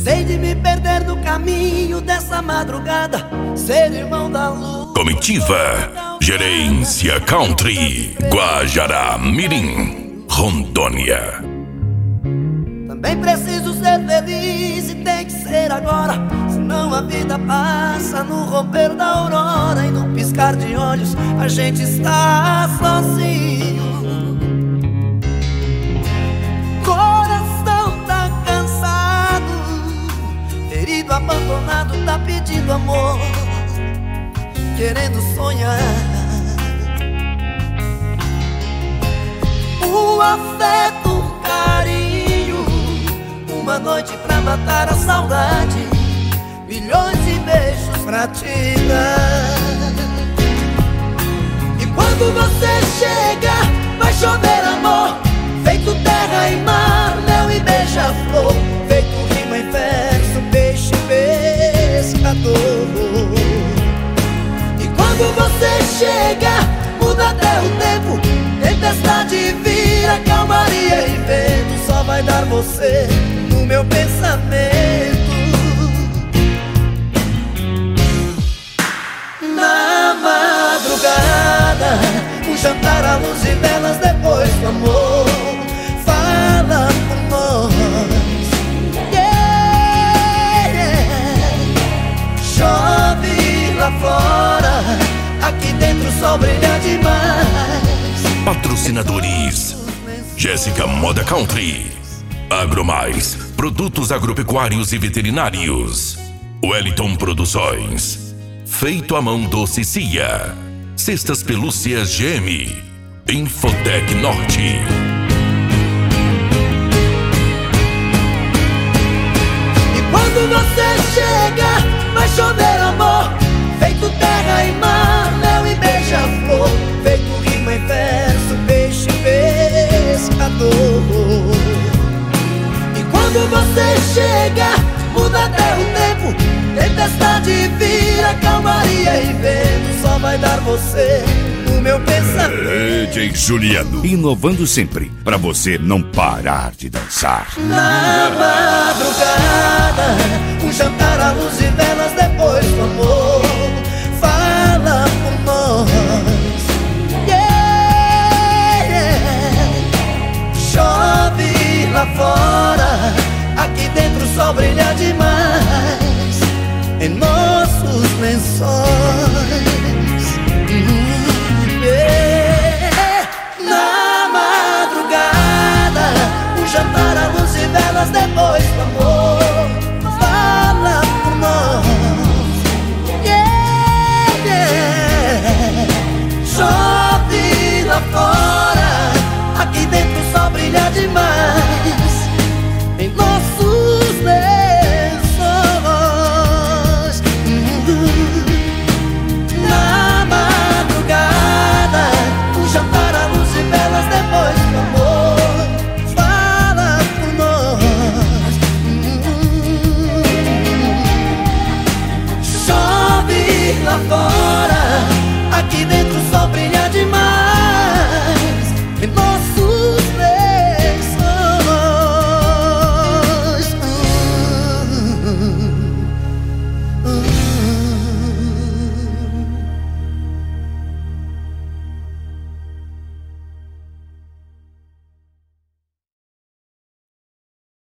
Cansei de me perder no caminho dessa madrugada, ser irmão da lua. Comitiva Gerência Country, Guajará Mirim, Rondônia. Também preciso ser feliz e tem que ser agora, senão a vida passa no romper da aurora e no piscar de olhos a gente está sozinho. Coração tá cansado, ferido, abandonado, tá pedindo amor, querendo sonhar. O afeto, o carinho, uma noite pra matar a saudade, milhões de beijos pra te dar. E quando você chega, vai chover amor, feito terra e mar, mel e beija-flor, feito rima e verso, peixe pescador. E quando você chega, muda até o tempo, tempestade vira calmaria e vento, só vai dar você no meu pensamento. Na madrugada, um jantar à luz e velas depois do amor, fala por nós, yeah. Chove lá fora, aqui dentro o sol brilha demais. Patrocinadores: Jéssica Moda Country, Agromais, produtos agropecuários e veterinários, Wellington Produções, Feito à Mão Doce Cia, Cestas Pelúcias GM, Infotec Norte. E quando você chega, vai chover amor, feito terra e mar, mel e beija-flor, feito rima e verso, peixe pescador. E quando você chega, muda até o tempo, tempestade vira calmaria e vento, só vai dar você no meu pensamento. DJ Juliano, inovando sempre, pra você não parar de dançar. Na madrugada, um jantar à luz e velas depois do amor, fala por nós, yeah. Chove lá fora, aqui dentro o sol brilha demais, em nossos lençóis, yeah. Na madrugada, um jantar à luz e velas depois do amor,